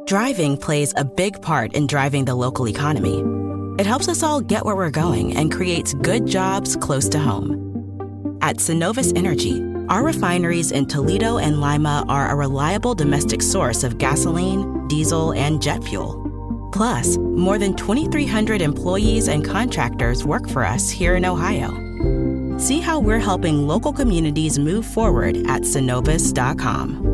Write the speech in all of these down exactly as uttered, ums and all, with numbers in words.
Driving plays a big part in driving the local economy. It helps us all get where we're going and creates good jobs close to home. At Synovus Energy, our refineries in Toledo and Lima are a reliable domestic source of gasoline, diesel, and jet fuel. Plus, more than twenty-three hundred employees and contractors work for us here in Ohio. See how we're helping local communities move forward at Synovus dot com.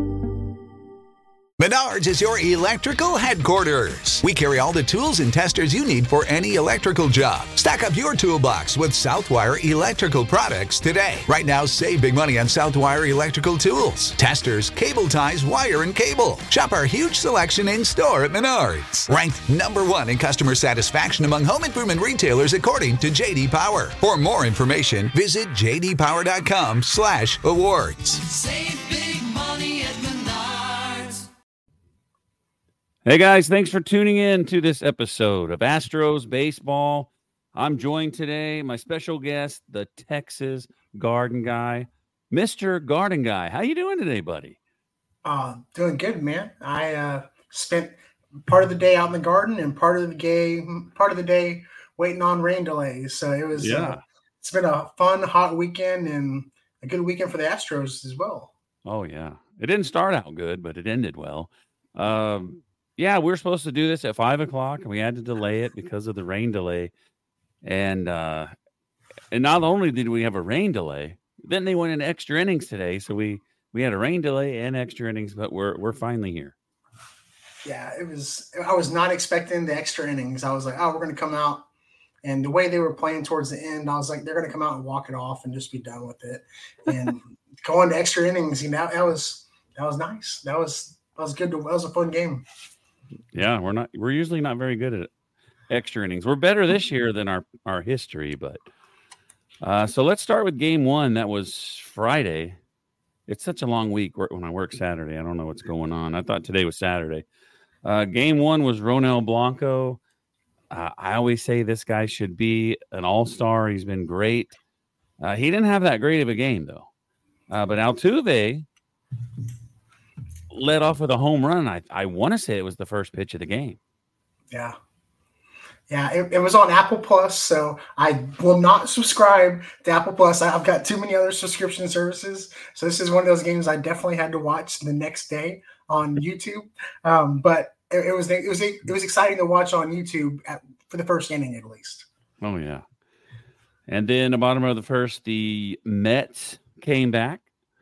Menards is your electrical headquarters. We carry all the tools and testers you need for any electrical job. Stack up your toolbox with Southwire electrical products today. Right now, save big money on Southwire electrical tools, testers, cable ties, wire, and cable. Shop our huge selection in store at Menards. Ranked number one in customer satisfaction among home improvement retailers according to J D Power. For more information, visit j d power dot com slash awards. Save big money at Menards. Hey guys, thanks for tuning in to this episode of Astros Baseball. I'm joined today, my special guest, the Texas Garden Guy, Mister Garden Guy. How you doing today, buddy? Uh, doing good, man. I uh, spent part of the day out in the garden and part of the day, part of the day waiting on rain delays. So it was, yeah. uh, it's been a fun, hot weekend and a good weekend for the Astros as well. Oh yeah, it didn't start out good, but it ended well. Um, Yeah, we were supposed to do this at five o'clock, and we had to delay it because of the rain delay. And uh, and not only did we have a rain delay, then they went into extra innings today. So we we had a rain delay and extra innings, but we're we're finally here. Yeah, it was. I was not expecting the extra innings. I was like, oh, we're going to come out, and the way they were playing towards the end, I was like, they're going to come out and walk it off and just be done with it. And going to extra innings, you know, that was that was nice. That was that was good. To, that was a fun game. Yeah, we're not. We're usually not very good at extra innings. We're better this year than our our history, but uh, so let's start with game one. That was Friday. It's such a long week when I work Saturday. I don't know what's going on. I thought today was Saturday. Uh, game one was Ronel Blanco. Uh, I always say this guy should be an all-star. He's been great. Uh, he didn't have that great of a game though. Uh, but Altuve led off with a home run. I, I want to say it was the first pitch of the game. Yeah. Yeah, it, it was on Apple Plus, so I will not subscribe to Apple Plus. I've got too many other subscription services. So this is one of those games I definitely had to watch the next day on YouTube. Um, but it, it was it was it was exciting to watch on YouTube at, for the first inning at least. Oh yeah. And then the bottom of the first, the Mets came back.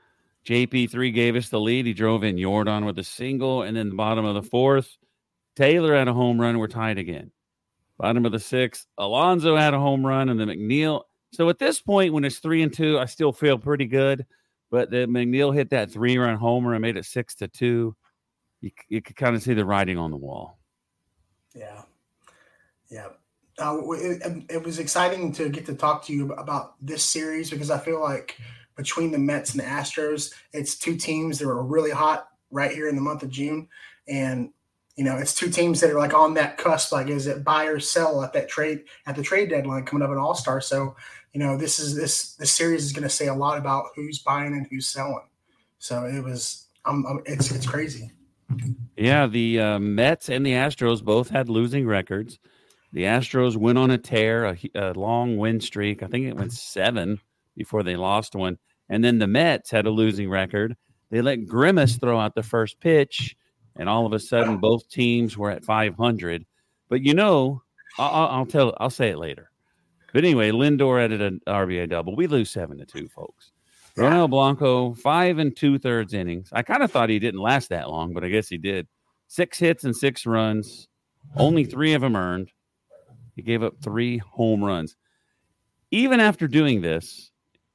J P three gave us the lead. He drove in Yordan with a single. And then the bottom of the fourth, Taylor had a home run. We're tied again. Bottom of the sixth, Alonso had a home run. And then McNeil. So at this point, when it's three and two, I still feel pretty good. But then McNeil hit that three-run homer and made it six to two. You, you could kind of see the writing on the wall. Yeah. Yeah. Uh, it, it was exciting to get to talk to you about this series because I feel like between the Mets and the Astros, it's two teams that are really hot right here in the month of June. And, you know, it's two teams that are like on that cusp, like is it buy or sell at that trade, at the trade deadline coming up in All-Star. So, you know, this is this, this series is going to say a lot about who's buying and who's selling. So it was, um, um, it's, it's crazy. Yeah. The uh, Mets and the Astros both had losing records. The Astros went on a tear, a, a long win streak. I think it went seven before they lost one. And then the Mets had a losing record. They let Grimace throw out the first pitch, and all of a sudden both teams were at five hundred. But, you know, I'll, I'll tell, I'll say it later. But anyway, Lindor added an R B I double. We lose seven to two, folks. Yeah. Ronel Blanco, five and two-thirds innings. I kind of thought he didn't last that long, but I guess he did. Six hits and six runs, only three of them earned. He gave up three home runs. Even after doing this,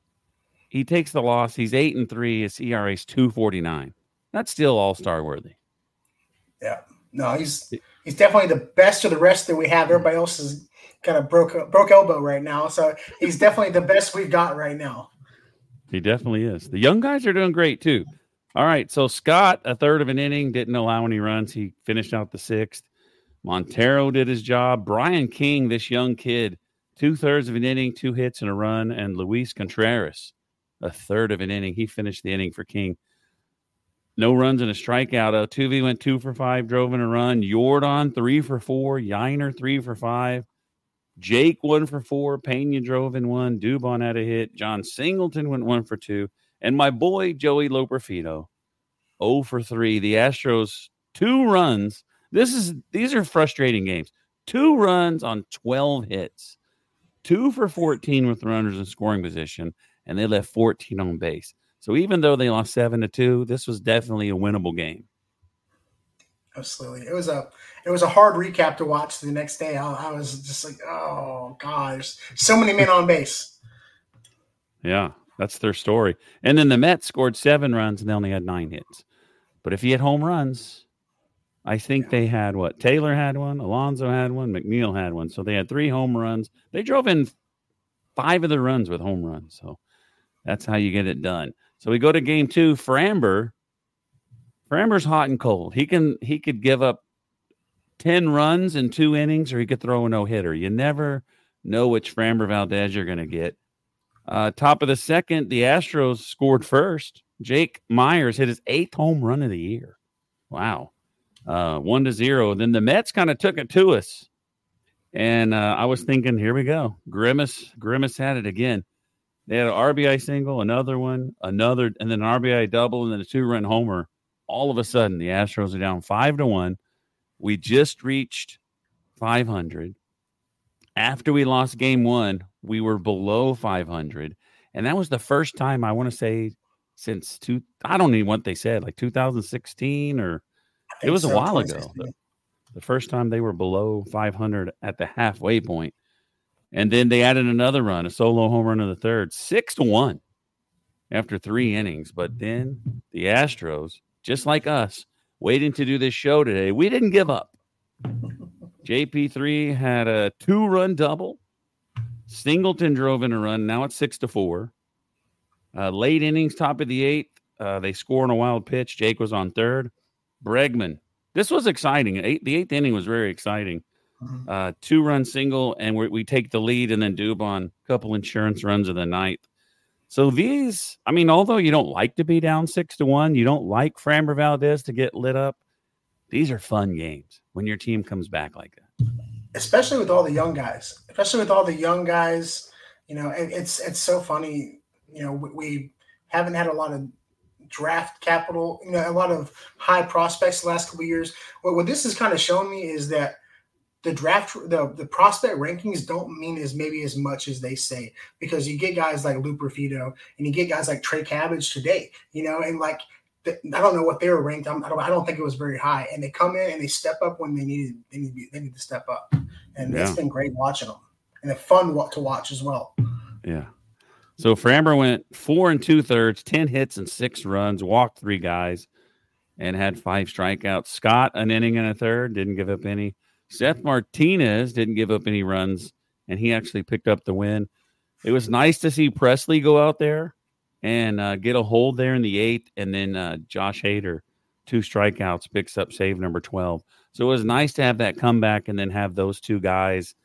he takes the loss. He's eight and three. His E R A is two forty-nine. That's still all-star worthy. Yeah. No, he's he's definitely the best of the rest that we have. Everybody else is kind of broke broke elbow right now. So he's definitely the best we've got right now. He definitely is. The young guys are doing great too. All right. So Scott, a third of an inning, didn't allow any runs. He finished out the sixth. Montero did his job. Brian King, this young kid, two-thirds of an inning, two hits and a run. And Luis Contreras, a third of an inning. He finished the inning for King. no runs and a strikeout. Altuve went two for five, drove in a run. Jordan, three for four. Yiner, three for five. Jake, one for four. Pena drove in one. Dubon had a hit. John Singleton went one for two. And my boy, Joey Loperfido, oh for three. The Astros, two runs. This is These are frustrating games. Two runs on twelve hits. Two for fourteen with runners in scoring position, and they left fourteen on base. So even though they lost seven to two, this was definitely a winnable game. Absolutely, it was a it was a hard recap to watch the next day. I, I was just like, oh gosh, so many men on base. Yeah, that's their story. And then the Mets scored seven runs and they only had nine hits. But if you had home runs, I think yeah. they had what? Taylor had one, Alonso had one, McNeil had one. So they had three home runs. They drove in five of the runs with home runs. So that's how you get it done. So we go to game two. Framber. Framber's hot and cold. He can he could give up ten runs in two innings, or he could throw a no-hitter. You never know which Framber Valdez you're going to get. Uh, top of the second, the Astros scored first. Jake Myers hit his eighth home run of the year. Wow. Uh, one to zero. Then the Mets kind of took it to us. And uh, I was thinking, here we go. Grimace, Grimace had it again. They had an R B I single, another one, another, and then an R B I double, and then a two-run homer. All of a sudden, the Astros are down five to one. We just reached five hundred. After we lost game one, we were below five hundred. And that was the first time, I want to say, since two, I don't know what they said, like two thousand sixteen, or it was so, a while ago. The, the first time they were below five hundred at the halfway point. And then they added another run, a solo home run in the third, six to one after three innings. But then the Astros, just like us, waiting to do this show today, we didn't give up. J P three had a two-run double. Singleton drove in a run. Now it's six to four. Uh, late innings, top of the eighth. Uh, they score on a wild pitch. Jake was on third. Bregman. This was exciting. Eight, the eighth inning was very exciting. Uh, two-run single, and we, we take the lead, and then Dubon, a couple insurance runs of the ninth. So these, I mean, although you don't like to be down six to one, you don't like Framber Valdez to get lit up. These are fun games when your team comes back like that. Especially with all the young guys, especially with all the young guys, you know, it, it's, it's so funny. You know, we, we haven't had a lot of draft capital, you know, a lot of high prospects the last couple of years. What, what this has kind of shown me is that the draft, the, the prospect rankings don't mean as maybe as much as they say, because you get guys like Lou Perfido and you get guys like Trey Cabbage today, you know, and like, the, I don't know what they were ranked. I'm, I don't, I don't think it was very high, and they come in and they step up when they need, they need, to be, they need to step up. And yeah. It's been great watching them, and it's fun to watch as well. Yeah. So Framber went four and two thirds, ten hits and six runs, walked three guys, and had five strikeouts. Scott, an inning and a third, didn't give up any. Seth Martinez didn't give up any runs, and he actually picked up the win. It was nice to see Presley go out there and uh, get a hold there in the eighth, and then uh, Josh Hader, two strikeouts, picks up save number twelve. So it was nice to have that comeback and then have those two guys.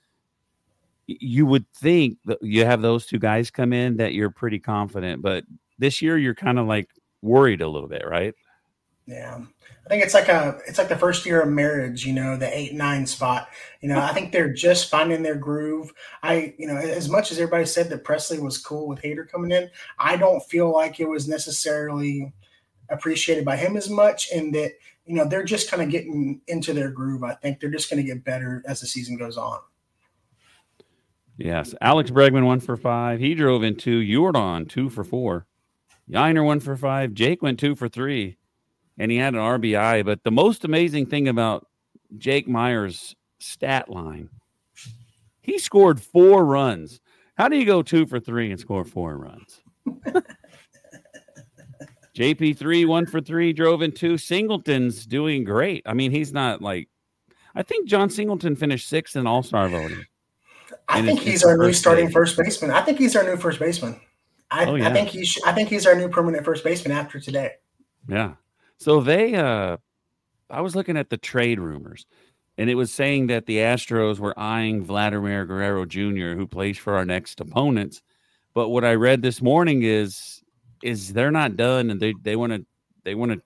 You would think that you have those two guys come in that you're pretty confident, but this year you're kind of like worried a little bit, right? Yeah. I think it's like a it's like the first year of marriage, you know, the eight nine spot. You know, I think they're just finding their groove. I, you know, as much as everybody said that Presley was cool with Hader coming in, I don't feel like it was necessarily appreciated by him as much, and that, you know, they're just kind of getting into their groove. I think they're just going to get better as the season goes on. Yes. Alex Bregman, one for five. He drove in two. Jordan, two for four. Yiner, one for five. Jake went two for three. And he had an R B I. But the most amazing thing about Jake Myers' stat line, he scored four runs. How do you go two for three and score four runs? J P three, one for three, drove in two. Singleton's doing great. I mean, he's not like – I think John Singleton finished sixth in all-star voting. I think he's our new starting base. first baseman. I think he's our new first baseman. I, oh, yeah. I think he's I think he's our new permanent first baseman after today. Yeah. So they, uh, I was looking at the trade rumors, and it was saying that the Astros were eyeing Vladimir Guerrero Junior, who plays for our next opponents. But what I read this morning is, is they're not done, and they they want to they want to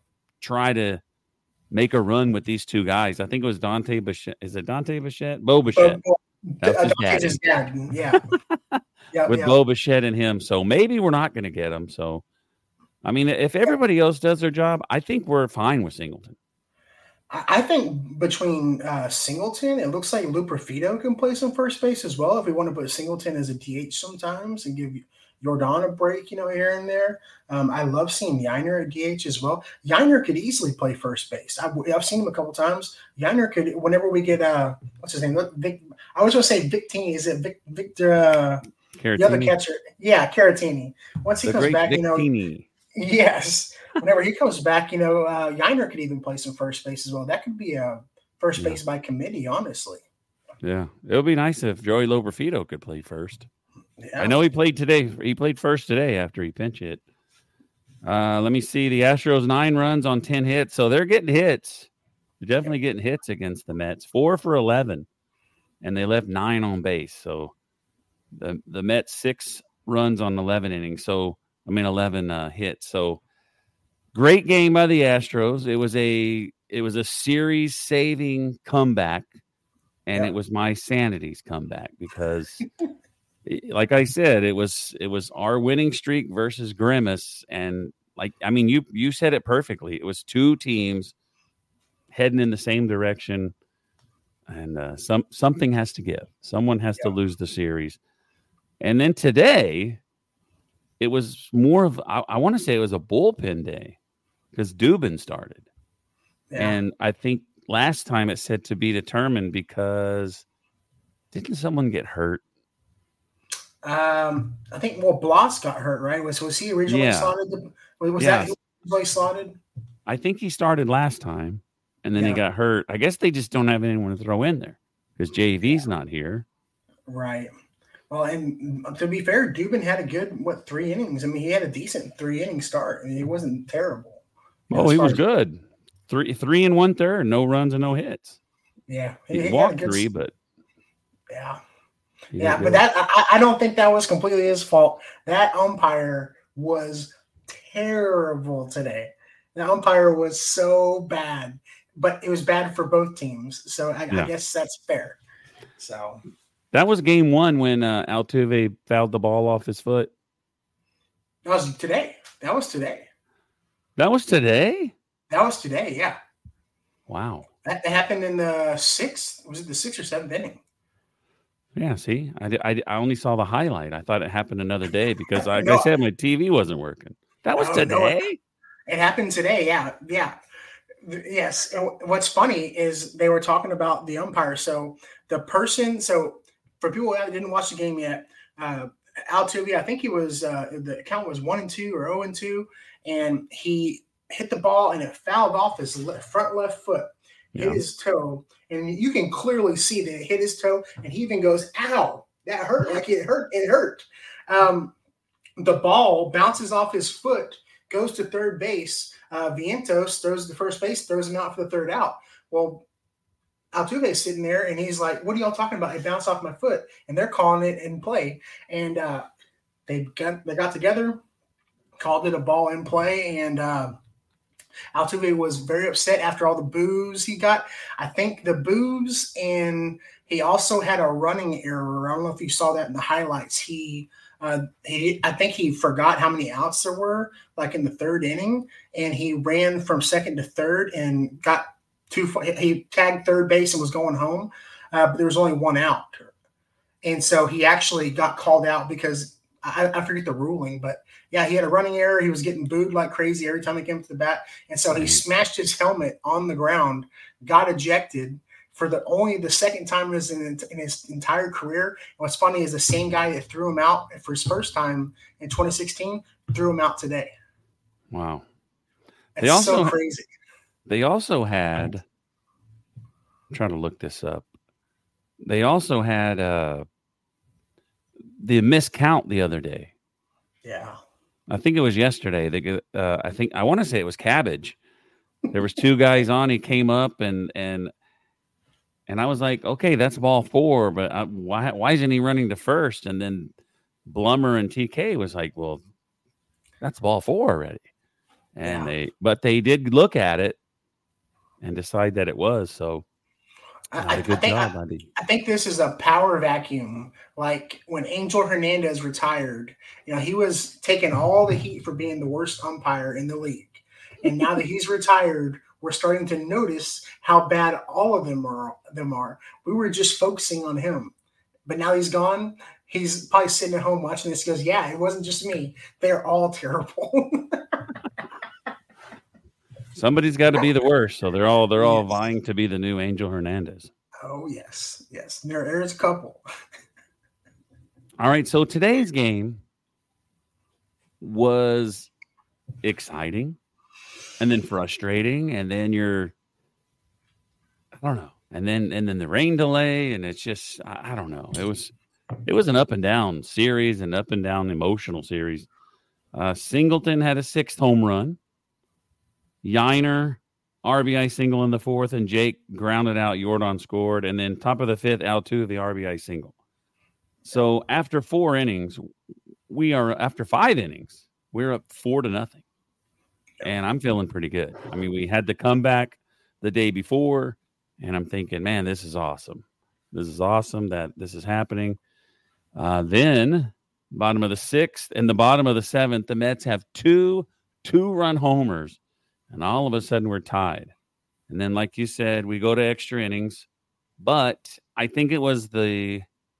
try to make a run with these two guys. I think it was Dante Bichette. Is it Dante Bichette? Bo Bichette. Bo, That's his uh, daddy. his dad. Yeah. yeah with yeah. Bo Bichette and him. So maybe we're not going to get him. So, I mean, if everybody else does their job, I think we're fine with Singleton. I think between uh, Singleton, it looks like Lou Profito can play some first base as well if we want to put Singleton as a D H sometimes and give Jordan a break, you know, here and there. Um, I love seeing Yiner at D H as well. Yiner could easily play first base. I've, I've seen him a couple times. Yiner could, whenever we get, uh, what's his name? Vic, I was going to say Victini. Is it Vic, Victor? Uh, the other catcher. Yeah, Caratini. Once he the comes back, Victini. you know. Yes. Whenever he comes back, you know, uh, Yiner could even play some first base as well. That could be a first yeah. base by committee, honestly. Yeah. It would be nice if Joey Loperfido could play first. Yeah. I know he played today. He played first today after he pinch hit. Uh, let me see. The Astros nine runs on ten hits. So they're getting hits. They're definitely getting hits against the Mets. Four for eleven. And they left nine on base. So the, the Mets six runs on eleven innings. So, I mean, eleven uh, hits. So, great game by the Astros. It was a it was a series saving comeback, and yeah. it was my sanity's comeback because, like I said, it was it was our winning streak versus Grimace, and like I mean, you you said it perfectly. It was two teams heading in the same direction, and uh, some something has to give. Someone has yeah. to lose the series, and then today, it was more of I, I want to say it was a bullpen day. Because Dubin started. Yeah. And I think last time it said to be determined because didn't someone get hurt? Um, I think, well, Bloss got hurt, right? Was was he originally yeah. slotted? Was yes. that originally slotted? I think he started last time, and then yeah. he got hurt. I guess they just don't have anyone to throw in there because J V's yeah. not here. Right. Well, and to be fair, Dubin had a good, what, three innings? I mean, he had a decent three-inning start. I mean, he wasn't terrible. Oh, he was as, good. Three, three and one third, no runs and no hits. Yeah, he, he walked good, three, but yeah, yeah. But that I, I don't think that was completely his fault. That umpire was terrible today. The umpire was so bad, but it was bad for both teams. So I, yeah. I guess that's fair. So that was game one when uh, Altuve fouled the ball off his foot. That was today. That was today. That was today? That was today, yeah. Wow. That happened in the sixth. Was it the sixth or seventh inning? Yeah, see? I, I, I only saw the highlight. I thought it happened another day because, like no, I said, my T V wasn't working. That was no, today? No, it, it happened today, yeah. Yeah. Yes. And what's funny is they were talking about the umpire. So the person – so for people that didn't watch the game yet, uh, Altuve, I think he was uh, – the count was one and two or oh and two. And he hit the ball, and it fouled off his left, front left foot, hit yeah. his toe. And you can clearly see that it hit his toe, and he even goes, ow, that hurt. Like it hurt. It hurt. Um, the ball bounces off his foot, goes to third base. Uh, Vientos throws the first base, throws him out for the third out. Well, Altuve's sitting there, and he's like, what are y'all talking about? It bounced off my foot. And they're calling it in play. And uh, they got they got together, called it a ball in play, and uh, Altuve was very upset after all the boos he got. I think the boos, and he also had a running error. I don't know if you saw that in the highlights. He, uh, he, I think he forgot how many outs there were, like in the third inning, and he ran from second to third and got too far. He tagged third base and was going home, uh, but there was only one out, and so he actually got called out because I, I forget the ruling, but yeah, he had a running error. He was getting booed like crazy every time he came to the bat. And so he smashed his helmet on the ground, got ejected for the only the second time in his, in his entire career. And what's funny is the same guy that threw him out for his first time in twenty sixteen threw him out today. Wow. It's also, so crazy. They also had, I'm trying to look this up. They also had uh, the miscount the other day. Yeah. I think it was yesterday. They, uh, I think I want to say it was Cabbage. There was two guys on. He came up and and and I was like, okay, that's ball four, but I, why why isn't he running to first? And then Blummer and T K was like, well, that's ball four already. And Yeah. they, but they did look at it and decide that it was. So, not I, a I good think job, I, buddy. I think this is a power vacuum. Like when Angel Hernandez retired, you know, he was taking all the heat for being the worst umpire in the league. And now that he's retired, we're starting to notice how bad all of them are them are. We were just focusing on him. But now he's gone. He's probably sitting at home watching this. He goes, yeah, it wasn't just me. They're all terrible. Somebody's got to be the worst. So they're all they're all Yes. vying to be the new Angel Hernandez. Oh, yes. Yes. There, there's a couple. All right. So today's game was exciting and then frustrating. And then you're, I don't know. And then, and then the rain delay. And it's just, I, I don't know. It was, it was an up and down series, an up and down emotional series. Uh, Singleton had a sixth home run. Yiner, R B I single in the fourth, and Jake grounded out. Jordan scored. And then top of the fifth, Altuve, R B I single. So after four innings, we are after five innings, we're up four to nothing. And I'm feeling pretty good. I mean, we had the comeback the day before, and I'm thinking, man, this is awesome. This is awesome that this is happening. Uh, then bottom of the sixth and the bottom of the seventh, the Mets have two two-run homers, and all of a sudden we're tied. And then, like you said, we go to extra innings, but I think it was the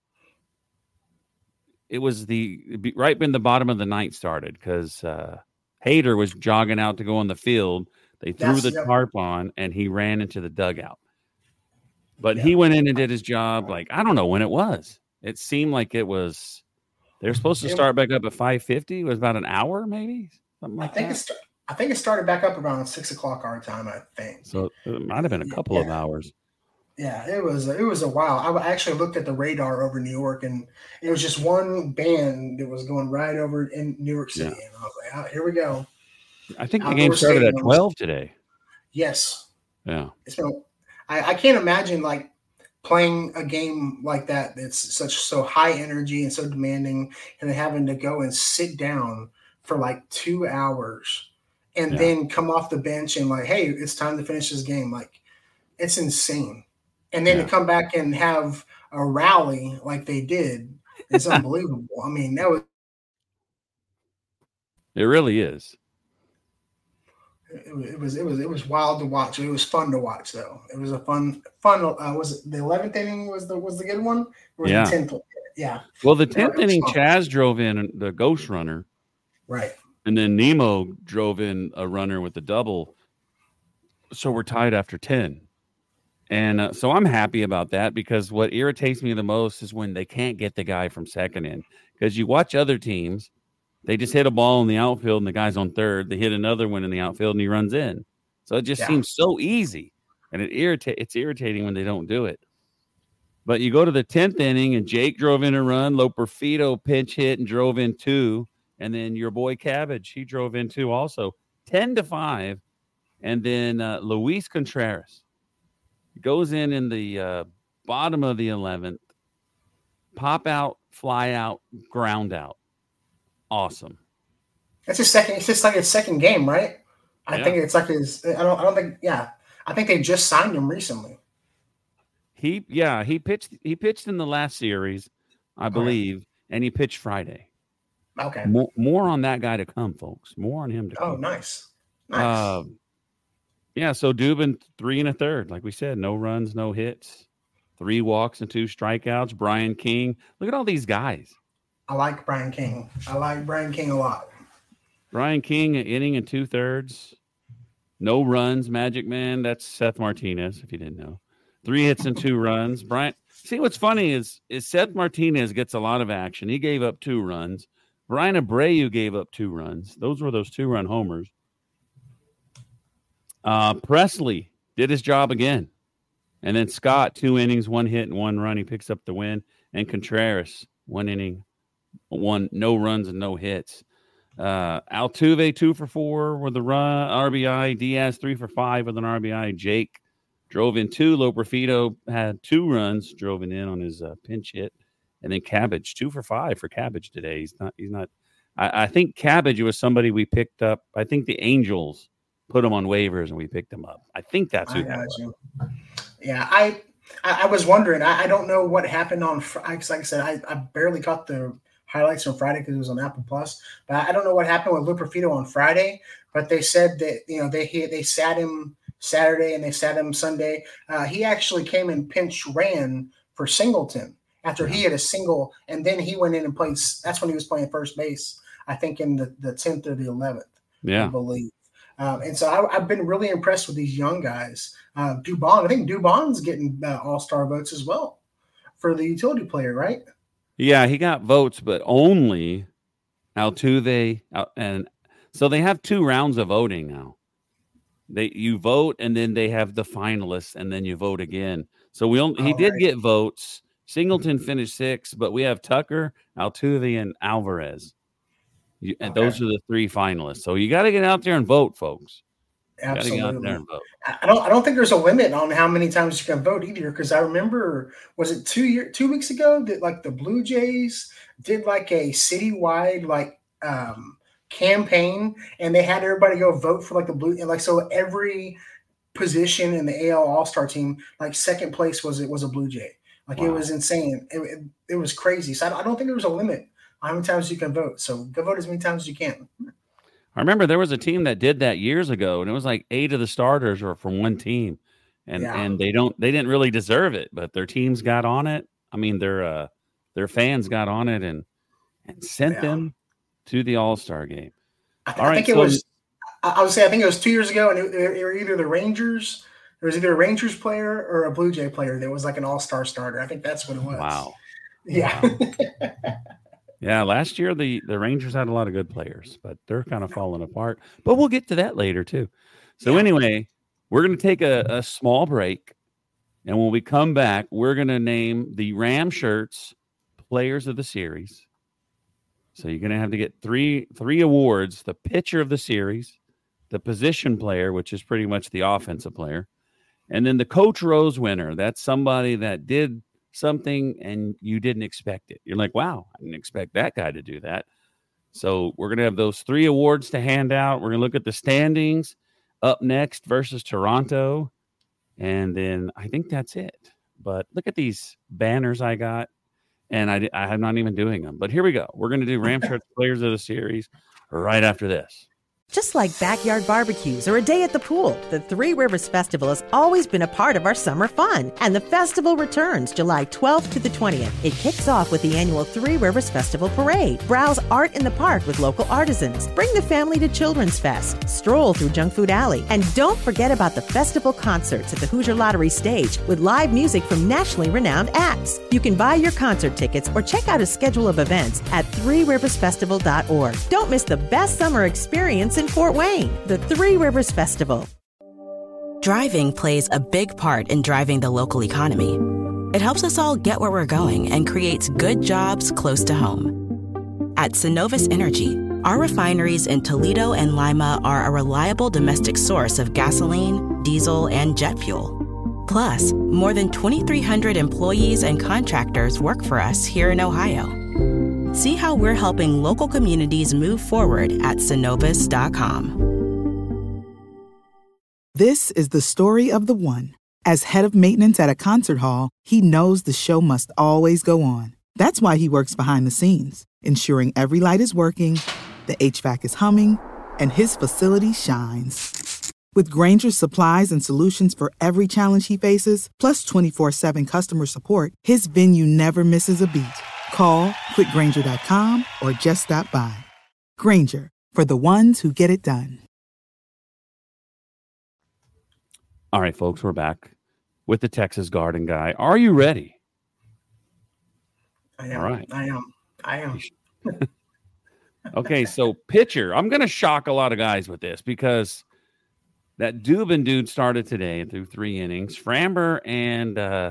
it was the right when the bottom of the ninth started because uh, Hader was jogging out to go on the field. They threw That's- the yep. tarp on, and he ran into the dugout. But Yeah. he went in and did his job. Like, I don't know when it was. It seemed like it was. They were supposed to start back up at five fifty. It was about an hour, maybe something I like think that. it's I think it started back up around six o'clock our time. I think. So it might have been a couple of Yeah. hours. Yeah, it was it was a while. I actually looked at the radar over New York, and it was just one band that was going right over in New York City. Yeah. And I was like, oh, here we go. I think the Outdoor game started at stadiums. twelve today. Yes. Yeah. So I, I can't imagine like playing a game like that that's such so high energy and so demanding, and then having to go and sit down for like two hours and Yeah. then come off the bench and like, hey, it's time to finish this game. Like, it's insane. And then Yeah. to come back and have a rally like they did is unbelievable. I mean, that was It really is. it, was it was it was it was wild to watch. It was fun to watch though. It was a fun fun. Uh, was it the eleventh inning was the was the good one? Or Yeah. the tenth? Yeah, Well, the Yeah, tenth it was inning, fun. Chaz drove in the ghost runner, right. and then Nemo drove in a runner with the double. So we're tied after ten. And uh, so I'm happy about that because what irritates me the most is when they can't get the guy from second in. Because you watch other teams, they just hit a ball in the outfield and the guy's on third. They hit another one in the outfield and he runs in. So it just Yeah. seems so easy. And it irrita- it's irritating when they don't do it. But you go to the tenth inning and Jake drove in a run. Loperfido pinch hit and drove in two. And then your boy Cabbage, he drove in two also. ten to five. And then uh, Luis Contreras goes in in the uh, bottom of the eleventh, pop out, fly out, ground out. Awesome. It's his second. It's just like his second game, right? I Yeah. think it's like his. I don't. I don't think. Yeah, I think they just signed him recently. He, yeah, he pitched. He pitched in the last series, I believe, and he pitched Friday. Okay. More, more on that guy to come, folks. More on him to Oh, come. nice. Nice. Uh, yeah, so Dubin three and a third, like we said, no runs, no hits, three walks and two strikeouts. Brian King, look at all these guys. I like Brian King. I like Brian King a lot. Brian King, an inning and two thirds, no runs. Magic Man, that's Seth Martinez, if you didn't know. Three hits and two runs. Brian, see what's funny is is Seth Martinez gets a lot of action. He gave up two runs. Brian Abreu gave up two runs. Those were those two run homers. Uh, Presley did his job again. And then Scott, two innings, one hit, and one run. He picks up the win. And Contreras, one inning, one, no runs and no hits. Uh, Altuve, two for four with a run, R B I. Diaz, three for five with an R B I. Jake drove in two. Loperfido had two runs, drove in on his uh, pinch hit. And then Cabbage, two for five for Cabbage today. He's not, he's not I, I think Cabbage was somebody we picked up. I think the Angels put him on waivers and we picked him up. I think that's who I that got was. you. Yeah, I I, I was wondering. I, I don't know what happened on. Fr- Like I said, I, I barely caught the highlights on Friday because it was on Apple Plus. But I don't know what happened with Lou Profito on Friday. But they said that you know they he, they sat him Saturday and they sat him Sunday. Uh, he actually came and pinch ran for Singleton after he had a single, and then he went in and played. That's when he was playing first base. I think in the, the tenth or the eleventh. Yeah, I believe. Um, and so I, I've been really impressed with these young guys. Uh, Dubon, I think Dubon's getting uh, all-star votes as well for the utility player, right? Yeah, he got votes, but only Altuve. Uh, and so they have two rounds of voting now. They You vote, and then they have the finalists, and then you vote again. So we only, he All did right. get votes. Singleton finished sixth, but we have Tucker, Altuve, and Alvarez. You, and Okay. those are the three finalists. So you got to get out there and vote, folks. You got to get out Absolutely. there and vote. I I don't. I don't think there's a limit on how many times you can vote either. Because I remember, was it two year, two weeks ago that like the Blue Jays did like a citywide like um, campaign, and they had everybody go vote for like the blue. And like so, every position in the A L All Star team, like second place was it was a Blue Jay. Like it Wow. was insane. It, it, it was crazy. So I don't, I don't think there was a limit on how many times you can vote. So go vote as many times as you can. I remember there was a team that did that years ago, and it was like eight of the starters were from one team, and Yeah. and they don't they didn't really deserve it, but their teams got on it. I mean, their uh, their fans got on it and and sent Yeah. them to the All Star game. I, th- All I right, think it so- was. I I would say I think it was two years ago, and it, it, it were either the Rangers. There was either a Rangers player or a Blue Jay player that was like an all-star starter. I think that's what it was. Wow. Yeah. Yeah, last year the, the Rangers had a lot of good players, but they're kind of falling apart. But we'll get to that later too. So Yeah. anyway, we're going to take a, a small break, and when we come back, we're going to name the Ram Shirts Players of the Series. So you're going to have to get three three awards: the pitcher of the series, the position player, which is pretty much the offensive player, and then the Coach Rose winner. That's somebody that did something and you didn't expect it. You're like, wow, I didn't expect that guy to do that. So we're going to have those three awards to hand out. We're going to look at the standings up next versus Toronto. And then I think that's it. But look at these banners I got. And I, I'm not even doing them. But here we go. We're going to do Ram Shirts Players of the Series right after this. Just like backyard barbecues or a day at the pool, the Three Rivers Festival has always been a part of our summer fun. And the festival returns July twelfth to the twentieth. It kicks off with the annual Three Rivers Festival Parade. Browse art in the park with local artisans. Bring the family to Children's Fest. Stroll through Junk Food Alley. And don't forget about the festival concerts at the Hoosier Lottery stage with live music from nationally renowned acts. You can buy your concert tickets or check out a schedule of events at three rivers festival dot org. Don't miss the best summer experience in Fort Wayne, the Three Rivers Festival. Driving plays a big part in driving the local economy. It helps us all get where we're going and creates good jobs close to home. At Synovus Energy, our refineries in Toledo and Lima are a reliable domestic source of gasoline, diesel, and jet fuel. Plus, more than twenty-three hundred employees and contractors work for us here in Ohio. See how we're helping local communities move forward at synovus dot com. This is the story of the one. As head of maintenance at a concert hall, he knows the show must always go on. That's why he works behind the scenes, ensuring every light is working, the H V A C is humming, and his facility shines. With Grainger's supplies and solutions for every challenge he faces, plus twenty-four seven customer support, his venue never misses a beat. Call quick grainger dot com or just stop by. Grainger, for the ones who get it done. All right, folks, we're back with the Texas Garden Guy. Are you ready? I am. All right. I am. I am. Okay, so pitcher. I'm going to shock a lot of guys with this because that Dubin dude started today and threw three innings. Framber and uh,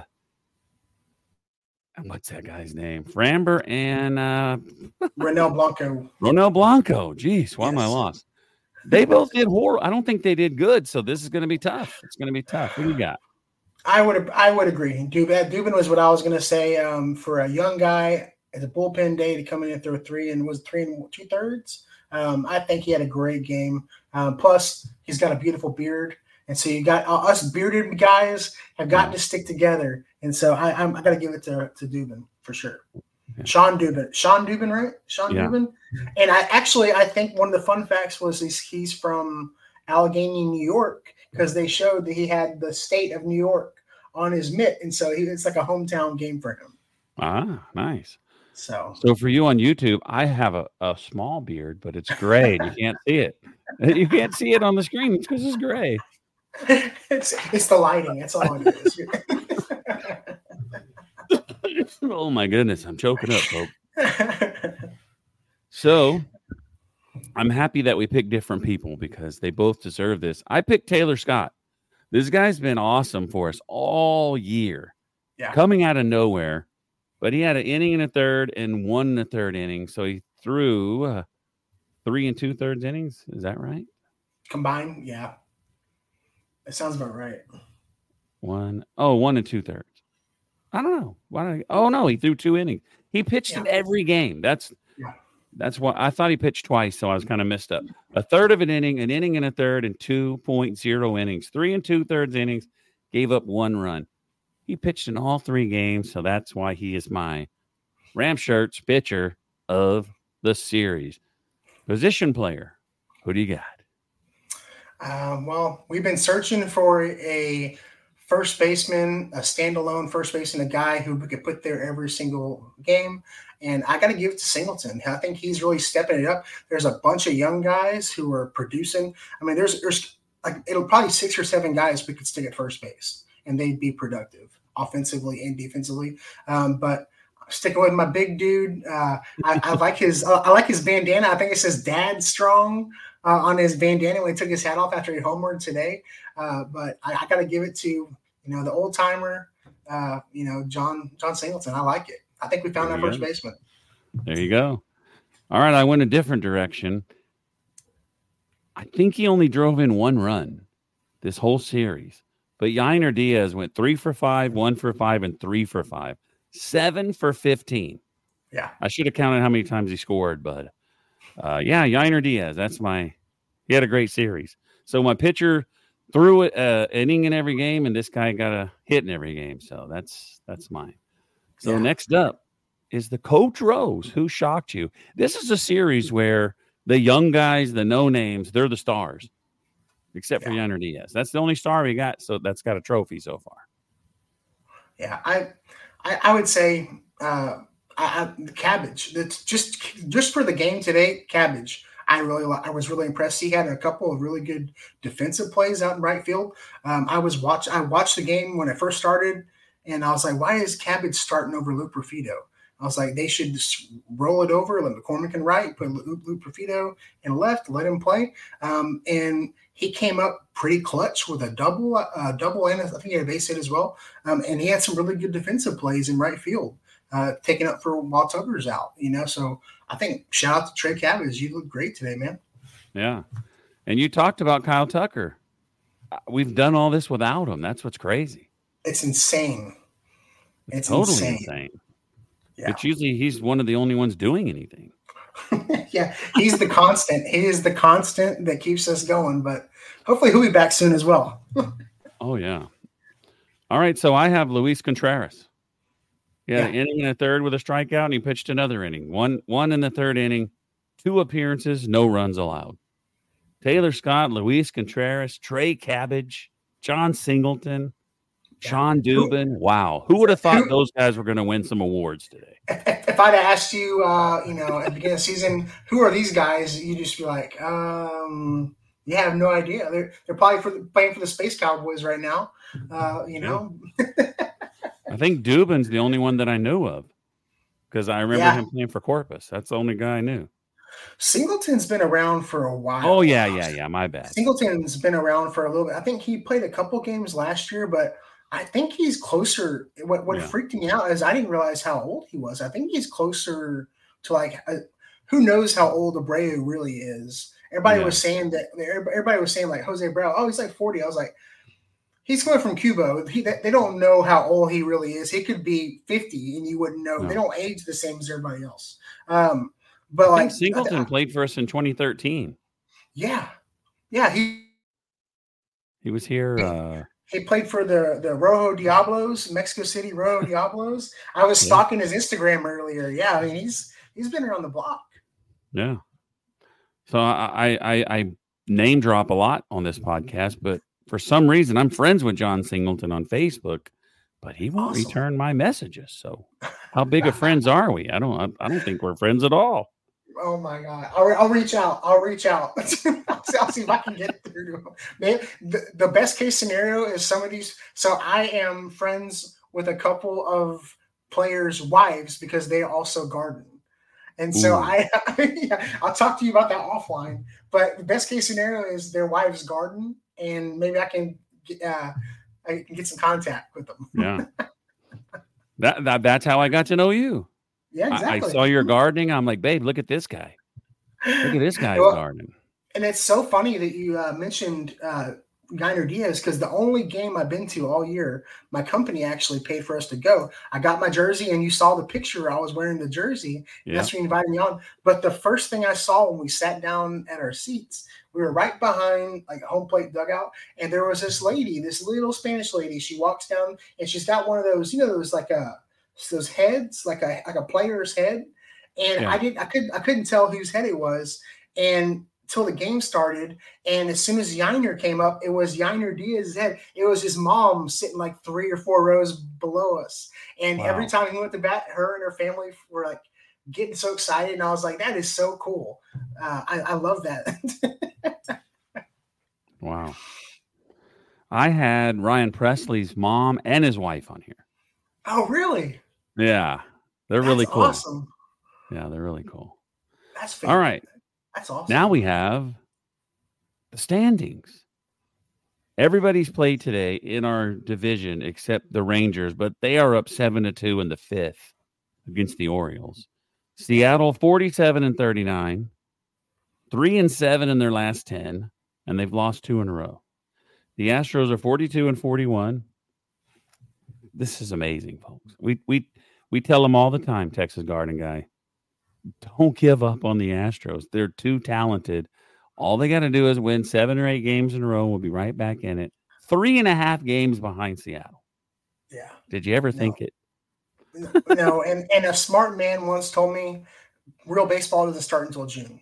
what's that guy's name? Framber and uh, Ronel Blanco. Ronel Blanco. Jeez, why am I Yes. lost? They both did horrible. I don't think they did good, so this is going to be tough. It's going to be tough. What do you got? I would I would agree. Dubin, Dubin was what I was going to say. Um, for a young guy, It's a bullpen day to come in and throw three and was three and two thirds. Um, I think he had a great game. Um, plus, he's got a beautiful beard. And so you got uh, us bearded guys have gotten to stick together. And so I, I'm, I got to give it to, to Dubin for sure. Yeah. Sean Dubin. Sean Dubin, right? Sean Yeah. Dubin. And I actually, I think one of the fun facts was he's, he's from Allegheny, New York, because they showed that he had the state of New York on his mitt. And so he, it's like a hometown game for him. Ah, nice. So, So for you on YouTube, I have a, a small beard, but it's gray. You can't see it. You can't see it on the screen because it's gray. it's it's the lighting. That's all it is. Oh my goodness, I'm choking up, folks. So I'm happy that we picked different people because they both deserve this. I picked Taylor Scott. This guy's been awesome for us all year. Yeah. Coming out of nowhere, but he had an inning and a third and one in the third inning. So he threw uh, three and two thirds innings. Is that right? Combined, yeah. That sounds about right. One, oh, one and two thirds. I don't know. Why did I, oh no, he threw two innings. He pitched Yeah. in every game. That's Yeah. that's why I thought he pitched twice, so I was kind of messed up. A third of an inning, an inning and a third, and two point oh innings. Three and two thirds innings, gave up one run. He pitched in all three games, so that's why he is my Ram Shirts pitcher of the series. Position player. Who do you got? Um, well, we've been searching for a first baseman, a standalone first baseman, a guy who we could put there every single game. And I got to give it to Singleton. I think he's really stepping it up. There's a bunch of young guys who are producing. I mean, there's there's like it'll probably six or seven guys we could stick at first base, and they'd be productive offensively and defensively. Um, but sticking with my big dude, uh, I, I like his I like his bandana. I think it says "Dad Strong" uh, on his bandana when he took his hat off after he homered today. Uh, but I, I got to give it to you know the old timer, uh, you know John John Singleton. I like it. I think we found There that you first go. baseman. There you go. All right, I went a different direction. I think he only drove in one run this whole series. But Yainer Diaz went three for five, one for five, and three for five. Seven for fifteen. Yeah. I should have counted how many times he scored, but uh, yeah, Yainer Diaz. That's my – he had a great series. So my pitcher threw it uh, inning in every game, and this guy got a hit in every game. So that's that's mine. So Yeah. next up is the Coach Rose. Who shocked you? This is a series where the young guys, the no-names, they're the stars, except for Yeah. Yainer Diaz. That's the only star we got, so that's got a trophy so far. Yeah, I, I, I would say uh, I, I, the Cabbage. That's just just for the game today. Cabbage. I really, li- I was really impressed. He had a couple of really good defensive plays out in right field. Um, I was watch. I watched the game when it first started, and I was like, "Why is Cabbage starting over Lou Perfido?" I was like, "They should just roll it over, let McCormick in right, put Lou, Lou Perfido in left, let him play." Um, and he came up pretty clutch with a double, uh, double, and I think he had a base hit as well. Um, and he had some really good defensive plays in right field, uh, taking up for while Tucker's out. You know, so I think shout out to Trey Cabbage. You look great today, man. Yeah. And you talked about Kyle Tucker. Uh, We've done all this without him. That's what's crazy. It's insane. It's totally insane. insane. Yeah. It's usually he's one of the only ones doing anything. Yeah, he's the constant. He is the constant that keeps us going. But hopefully, he'll be back soon as well. Oh, yeah. All right. So I have Luis Contreras. He had Yeah. an inning and a third with a strikeout, and he pitched another inning. One, one in the third inning, two appearances, no runs allowed. Taylor Scott, Luis Contreras, Trey Cabbage, John Singleton, Sean Dubin. Wow. Who would have thought Who- those guys were going to win some awards today? If, if I'd asked you, uh, you know, at the beginning of the season, who are these guys? You'd just be like, um, you have no idea. They're they're probably for, playing for the Space Cowboys right now. Uh, you know, I think Dubin's the only one that I knew of because I remember Yeah. him playing for Corpus. That's the only guy I knew. Singleton's been around for a while. Oh, yeah, yeah, yeah. My bad. Singleton's been around for a little bit. I think he played a couple games last year, but I think he's closer. What what Yeah. freaked me out is I didn't realize how old he was. I think he's closer to like uh who knows how old Abreu really is. Everybody Yeah. was saying that. Everybody was saying like Jose Abreu. Oh, he's like forty. I was like, He's coming from Cuba. He, they don't know how old he really is. He could be fifty, and you wouldn't know. No. They don't age the same as everybody else. Um, but I like think Singleton I, played for us in twenty thirteen. Yeah, yeah. He he was here. Uh, he played for the the Rojo Diablos, Mexico City Rojo Diablos. I was yeah. stalking his Instagram earlier. Yeah, I mean he's he's been around the block. Yeah. So I I, I name drop a lot on this podcast, but for some reason, I'm friends with John Singleton on Facebook, but he won't awesome. return my messages. So, how big of friends are we? I don't. I don't think we're friends at all. Oh my God! I'll, I'll reach out. I'll reach out. I'll see if I can get through to him. Man, the, the best case scenario is some of these. So I am friends with a couple of players' wives because they also garden. And so I, I, I'll talk to you about that offline. But the best case scenario is their wives garden, and maybe I can, get, uh, I can get some contact with them. Yeah, that, that that's how I got to know you. Yeah, exactly. I, I saw your gardening. I'm like, babe, look at this guy. Look at this guy's well, gardening. And it's so funny that you uh, mentioned uh, Yainer Diaz, because the only game I've been to all year, my company actually paid for us to go. I got my jersey, and you saw the picture. I was wearing the jersey. Yeah. That's when you invited me on. But the first thing I saw when we sat down at our seats, we were right behind like a home plate dugout, and there was this lady, this little Spanish lady. She walks down, and she's got one of those, you know, those like a those heads, like a like a player's head. And yeah. I didn't, I couldn't, I couldn't tell whose head it was, and till the game started. And as soon as Yainer came up, it was Yainer Diaz's head. It was his mom sitting like three or four rows below us. And wow. every time he went to bat, her and her family were like getting so excited. And I was like, that is so cool. Uh, I, I love that. Wow. I had Ryan Presley's mom and his wife on here. Oh, really? Yeah. They're That's really cool. Awesome. Yeah, they're really cool. That's fantastic. All right. That's awesome. Now we have the standings. Everybody's played today in our division except the Rangers, but they are up seven to two in the fifth against the Orioles. Seattle forty-seven and thirty-nine, three and seven in their last ten, and they've lost two in a row. The Astros are forty-two and forty-one. This is amazing, folks. We we we tell them all the time, Texas Garden Guy, don't give up on the Astros. They're too talented. All they got to do is win seven or eight games in a row. We'll be right back in it. Three and a half games behind Seattle. Yeah. Did you ever no. think it? No. And, and a smart man once told me real baseball doesn't start until June.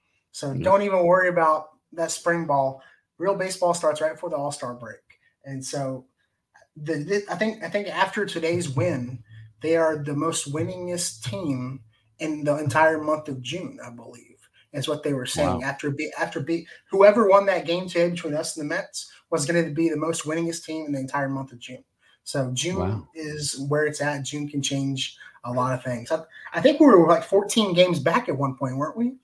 So no. don't even worry about that spring ball. Real baseball starts right before the All-Star break. And so the, the I think I think after today's win, they are the most winningest team in the entire month of June, I believe, is what they were saying. Wow. After be, after be, whoever won that game today between us and the Mets was going to be the most winningest team in the entire month of June. So June wow. is where it's at. June can change a lot of things. I, I think we were like fourteen games back at one point, weren't we?